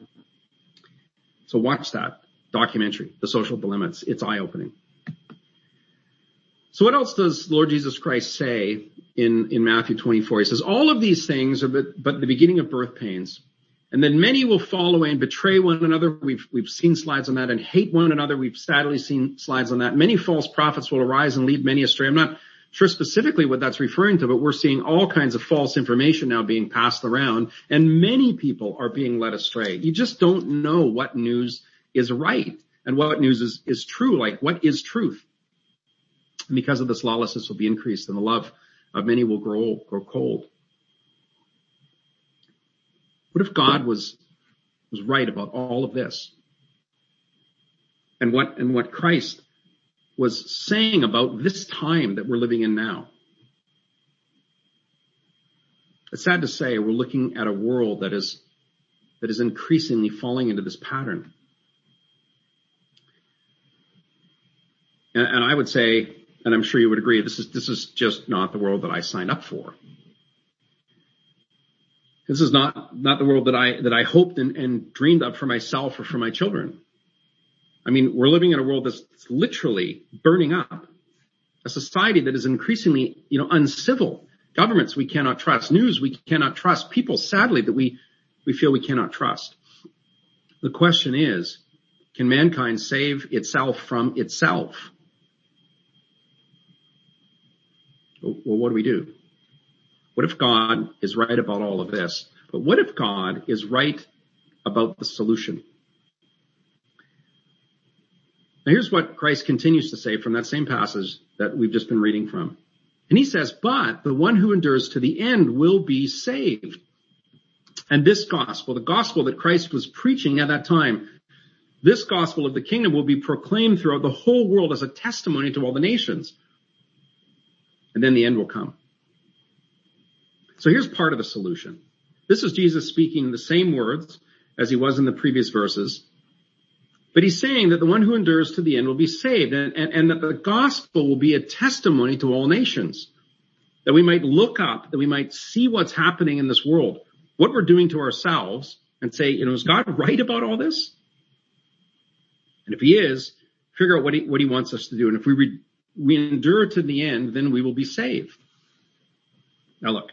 So watch that documentary, The Social Dilemma. It's, it's eye-opening. So what else does the Lord Jesus Christ say in, in Matthew twenty-four? He says, all of these things are but, but the beginning of birth pains. And then many will fall away and betray one another. We've, we've seen slides on that, and hate one another. We've sadly seen slides on that. Many false prophets will arise and lead many astray. I'm not sure specifically what that's referring to, but we're seeing all kinds of false information now being passed around, and many people are being led astray. You just don't know what news is right and what news is, is true. Like, what is truth? And because of this, lawlessness will be increased, and the love of many will grow, grow cold. What if God was, was right about all of this? And what, and what Christ was saying about this time that we're living in now? It's sad to say we're looking at a world that is, that is increasingly falling into this pattern. And, and I would say, and I'm sure you would agree, this is, this is just not the world that I signed up for. This is not, not the world that I, that I hoped and, and dreamed of for myself or for my children. I mean, we're living in a world that's literally burning up. A society that is increasingly, you know, uncivil. Governments we cannot trust. News we cannot trust. People, sadly, that we, we feel we cannot trust. The question is, can mankind save itself from itself? Well, what do we do? What if God is right about all of this? But what if God is right about the solution? Now here's what Christ continues to say from that same passage that we've just been reading from. And he says, but the one who endures to the end will be saved. And this gospel, the gospel that Christ was preaching at that time, this gospel of the kingdom will be proclaimed throughout the whole world as a testimony to all the nations. And then the end will come. So here's part of the solution. This is Jesus speaking the same words as he was in the previous verses. But he's saying that the one who endures to the end will be saved, and, and, and that the gospel will be a testimony to all nations. That we might look up, that we might see what's happening in this world, what we're doing to ourselves, and say, you know, is God right about all this? And if he is, figure out what he, what he wants us to do. And if we, re, we endure to the end, then we will be saved. Now look,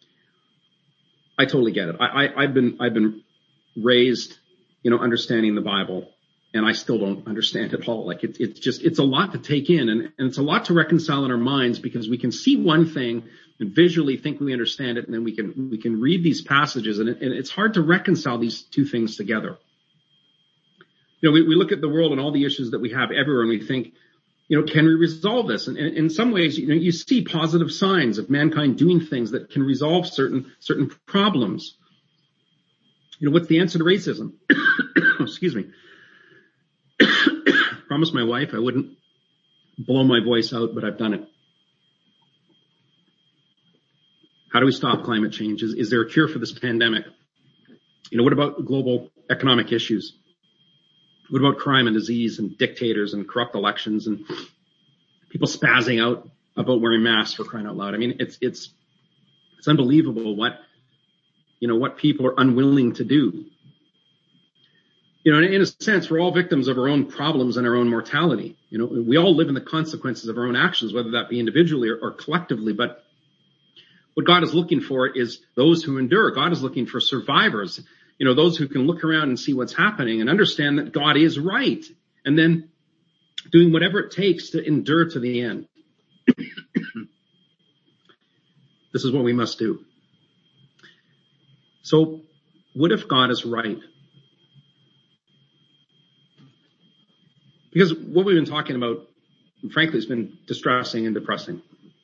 I totally get it. I, I, I've been, I've been raised, you know, understanding the Bible, and I still don't understand it all. Like it, it's just, it's a lot to take in, and, and it's a lot to reconcile in our minds, because we can see one thing and visually think we understand it, and then we can, we can read these passages, and, it, and it's hard to reconcile these two things together. You know, we, we look at the world and all the issues that we have everywhere, and we think, you know, can we resolve this? And, and in some ways, you know, you see positive signs of mankind doing things that can resolve certain, certain problems. You know, what's the answer to racism? Excuse me. Promised my wife I wouldn't blow my voice out, but I've done it. How do we stop climate change? Is, is there a cure for this pandemic? You know, what about global economic issues? What about crime and disease and dictators and corrupt elections and people spazzing out about wearing masks, for crying out loud? I mean, it's, it's, it's unbelievable what, you know, what people are unwilling to do. You know, in a sense, we're all victims of our own problems and our own mortality. You know, we all live in the consequences of our own actions, whether that be individually or, or collectively. But what God is looking for is those who endure. God is looking for survivors. You know, those who can look around and see what's happening and understand that God is right, and then doing whatever it takes to endure to the end. This is what we must do. So, what if God is right? Because what we've been talking about, frankly, has been distressing and depressing.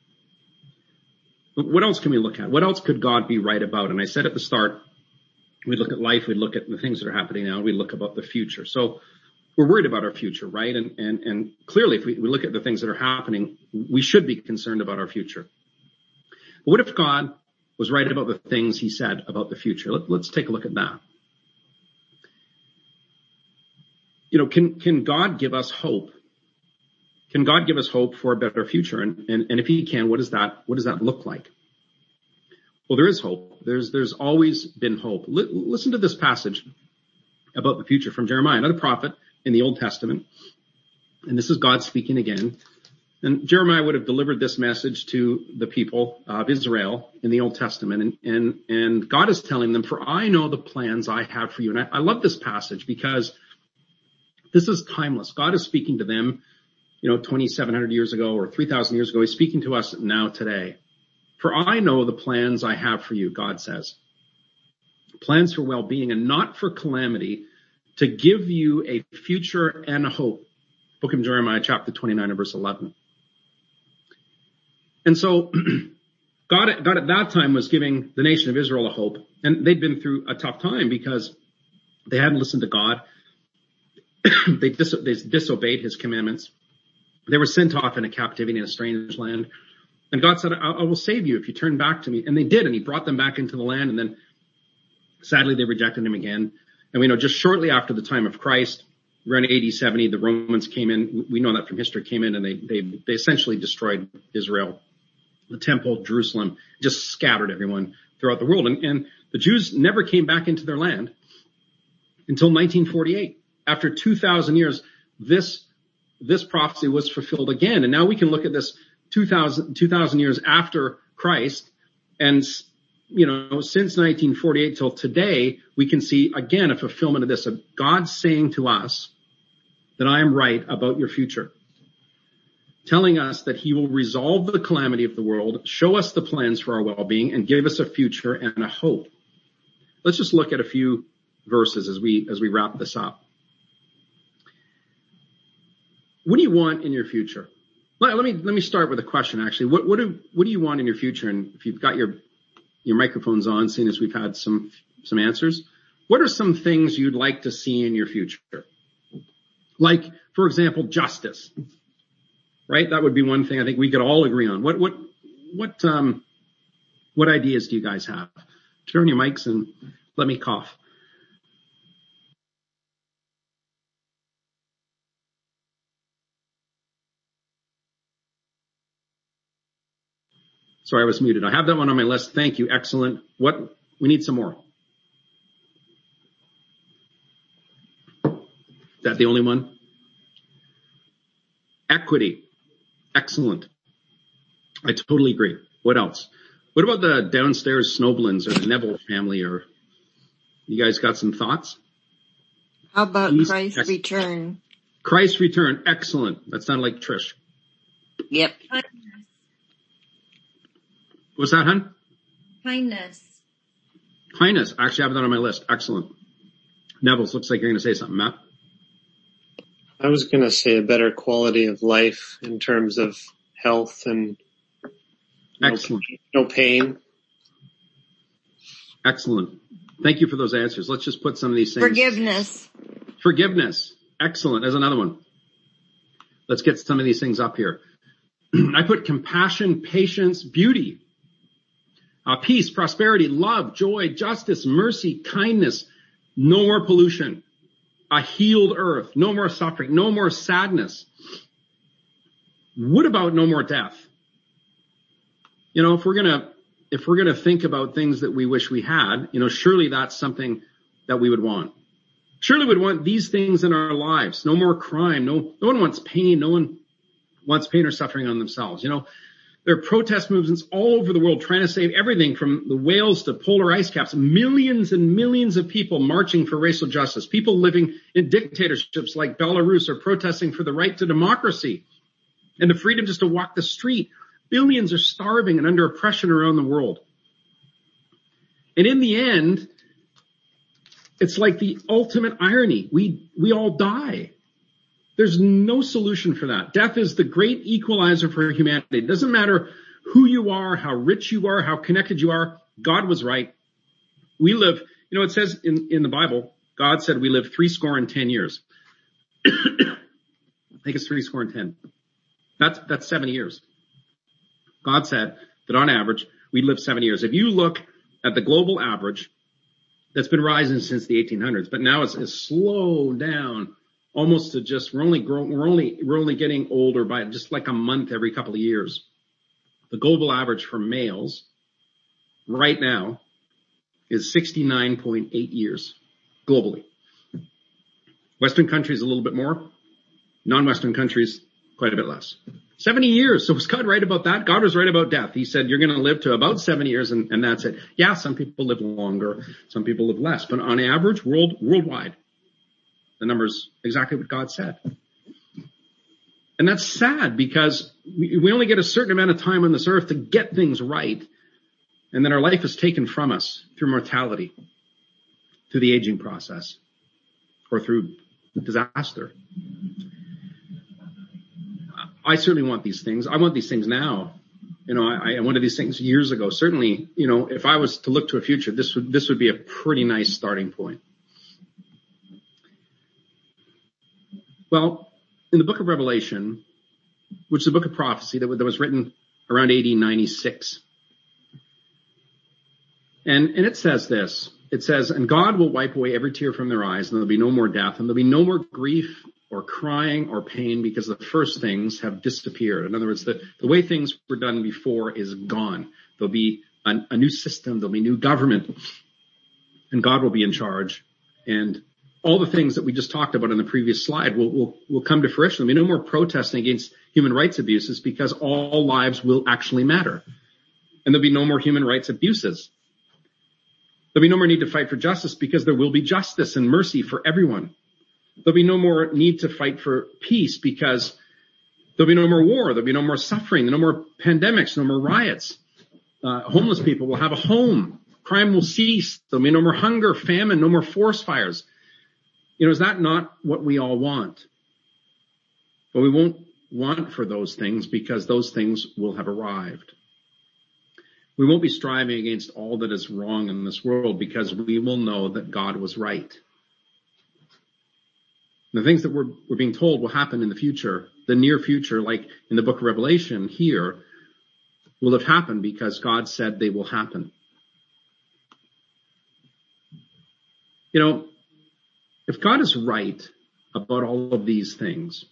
But what else can we look at? What else could God be right about? And I said at the start, we'd look at life, we'd look at the things that are happening now, we'd look about the future. So we're worried about our future, right? And and and clearly, if we, we look at the things that are happening, we should be concerned about our future. But what if God was right about the things he said about the future? Let, let's take a look at that. You know, can, can God give us hope? Can God give us hope for a better future? And, and, and if he can, what does that, what does that look like? Well, there is hope. There's, there's always been hope. L- listen to this passage about the future from Jeremiah, another prophet in the Old Testament. And this is God speaking again. And Jeremiah would have delivered this message to the people of Israel in the Old Testament. And, and, and God is telling them, for I know the plans I have for you. And I, I love this passage because this is timeless. God is speaking to them, you know, twenty-seven hundred years ago or three thousand years ago. He's speaking to us now today. For I know the plans I have for you, God says. Plans for well-being and not for calamity, to give you a future and a hope. Book of Jeremiah, chapter twenty-nine and verse eleven. And so God, God at that time was giving the nation of Israel a hope. And they'd been through a tough time because they hadn't listened to God. they, dis- they disobeyed his commandments. They were sent off into captivity in a strange land. And God said, I, I will save you if you turn back to me. And they did. And he brought them back into the land. And then sadly, they rejected him again. And we know just shortly after the time of Christ, around A D seventy, the Romans came in. We know that from history, came in and they, they, they essentially destroyed Israel, the temple, Jerusalem, just scattered everyone throughout the world. And, and the Jews never came back into their land until nineteen forty-eight. After two thousand years, this, this prophecy was fulfilled again. And now we can look at this two thousand, two thousand years after Christ, and, you know, since nineteen forty-eight till today, we can see again a fulfillment of this, of God saying to us that I am right about your future, telling us that he will resolve the calamity of the world, show us the plans for our well-being, and give us a future and a hope. Let's just look at a few verses as we, as we wrap this up. What do you want in your future? Let, let me, let me start with a question, actually. What, what do, what do you want in your future? And if you've got your, your microphones on, seeing as we've had some, some answers, what are some things you'd like to see in your future? Like, for example, justice, right? That would be one thing I think we could all agree on. What, what, what, um, what ideas do you guys have? Turn your mics and let me cough. Sorry, I was muted. I have that one on my list. Thank you. Excellent. What? We need some more. Is that the only one? Equity. Excellent. I totally agree. What else? What about the downstairs Snowblins or the Neville family? Or you guys got some thoughts? How about Please. Christ's Ex- return? Christ's return. Excellent. That sounded like Trish. Yep. What's that, hun? Kindness. Kindness. Actually, I have that on my list. Excellent. Neville's, looks like you're going to say something, Matt. I was going to say a better quality of life in terms of health and no Excellent. Pain, no pain. Excellent. Thank you for those answers. Let's just put some of these things. Forgiveness. Forgiveness. Excellent. There's another one. Let's get some of these things up here. I put compassion, patience, beauty, uh, peace, prosperity, love, joy, justice, mercy, kindness, no more pollution, a healed earth, no more suffering, no more sadness. What about no more death? You know, if we're gonna, if we're gonna think about things that we wish we had, you know, surely that's something that we would want. Surely we'd want these things in our lives. No more crime. No, no one wants pain. No one wants pain or suffering on themselves. You know, there are protest movements all over the world trying to save everything from the whales to polar ice caps. Millions and millions of people marching for racial justice. People living in dictatorships like Belarus are protesting for the right to democracy and the freedom just to walk the street. Billions are starving and under oppression around the world. And in the end, it's like the ultimate irony. We, we all die. There's no solution for that. Death is the great equalizer for humanity. It doesn't matter who you are, how rich you are, how connected you are. God was right. We live, you know, it says in, in the Bible, God said we live three score and ten years. I think it's three score and ten. That's, that's seventy years. God said that on average, we live seventy years. If you look at the global average, that's been rising since the eighteen hundreds, but now it's, it's slowed down almost to just, we're only growing, we're only, we're only getting older by just like a month every couple of years. The global average for males right now is sixty-nine point eight years globally. Western countries a little bit more, non-Western countries quite a bit less. seventy years. So was God right about that? God was right about death. He said, you're going to live to about seventy years and, and that's it. Yeah, some people live longer. Some people live less. But on average, world, worldwide, the number's exactly what God said. And that's sad because we, we only get a certain amount of time on this earth to get things right. And then our life is taken from us through mortality, through the aging process, or through disaster. I certainly want these things. I want these things now. You know, I, I wanted these things years ago. Certainly, you know, if I was to look to a future, this would, this would be a pretty nice starting point. Well, in the book of Revelation, which is a book of prophecy that, that was written around A D ninety-six, And, and it says this, it says, and God will wipe away every tear from their eyes, and there'll be no more death, and there'll be no more grief or crying or pain, because the first things have disappeared. In other words, the, the way things were done before is gone. There'll be a, a new system, there'll be new government, and God will be in charge. And all the things that we just talked about in the previous slide will, will, will come to fruition. There'll be no more protesting against human rights abuses, because all lives will actually matter. And there'll be no more human rights abuses. There'll be no more need to fight for justice, because there will be justice and mercy for everyone. There'll be no more need to fight for peace, because there'll be no more war. There'll be no more suffering, no more pandemics, no more riots. Uh, homeless people will have a home. Crime will cease. There'll be no more hunger, famine, no more forest fires. You know, is that not what we all want? But we won't want for those things, because those things will have arrived. We won't be striving against all that is wrong in this world, because we will know that God was right. The things that we're, we're being told will happen in the future, the near future, like in the book of Revelation here, will have happened because God said they will happen. You know, if God is right about all of these things,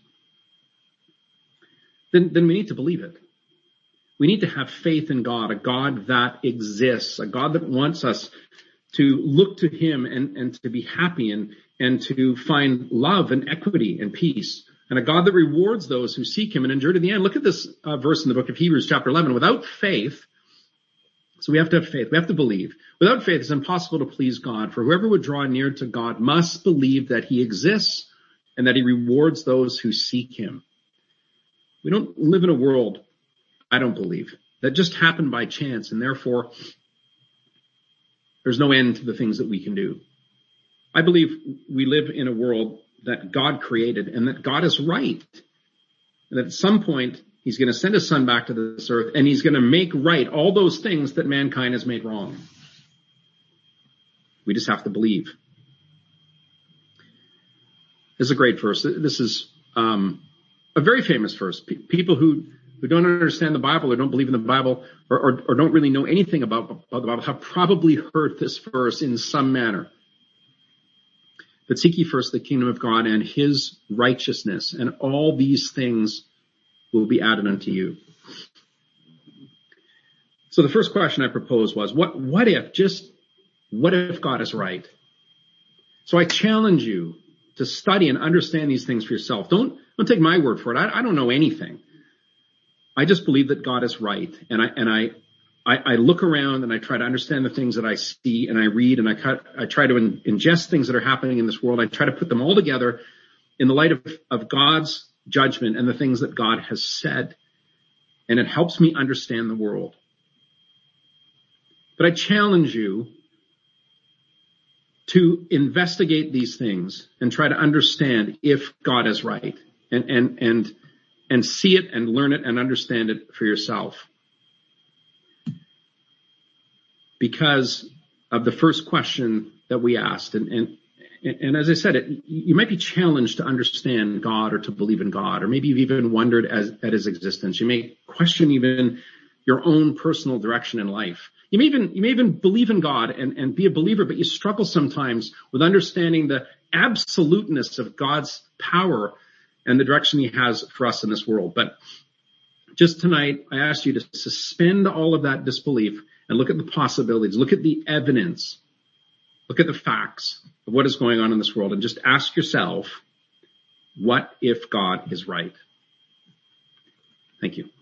then, then we need to believe it. We need to have faith in God, a God that exists, a God that wants us to look to him and, and to be happy and, and to find love and equity and peace, and a God that rewards those who seek him and endure to the end. Look at this uh, verse in the book of Hebrews chapter eleven. Without faith, so we have to have faith, we have to believe. Without faith, it's impossible to please God, for whoever would draw near to God must believe that he exists and that he rewards those who seek him. We don't live in a world, I don't believe, that just happened by chance, and therefore there's no end to the things that we can do. I believe we live in a world that God created, and that God is right. And that at some point, he's going to send his son back to this earth, and he's going to make right all those things that mankind has made wrong. We just have to believe. This is a great verse. This is um, a very famous verse. P- people who who don't understand the Bible or don't believe in the Bible or, or, or don't really know anything about, about the Bible have probably heard this verse in some manner. But seek ye first the kingdom of God and his righteousness, and all these things will be added unto you. So the first question I proposed was, what, what if, just what if God is right? So I challenge you to study and understand these things for yourself. Don't, don't take my word for it. I, I don't know anything. I just believe that God is right. And I, and I, I, I look around and I try to understand the things that I see, and I read, and I, cut, I try to in, ingest things that are happening in this world. I try to put them all together in the light of, of God's judgment and the things that God has said. And it helps me understand the world. But I challenge you to investigate these things and try to understand if God is right, and, and, and, and see it and learn it and understand it for yourself. Because of the first question that we asked. And, and, and as I said, it, you might be challenged to understand God or to believe in God, or maybe you've even wondered as, at his existence. You may question even your own personal direction in life. You may even, you may even believe in God and, and be a believer, but you struggle sometimes with understanding the absoluteness of God's power and the direction he has for us in this world. But just tonight, I ask you to suspend all of that disbelief and look at the possibilities, look at the evidence, look at the facts of what is going on in this world, and just ask yourself, what if God is right? Thank you.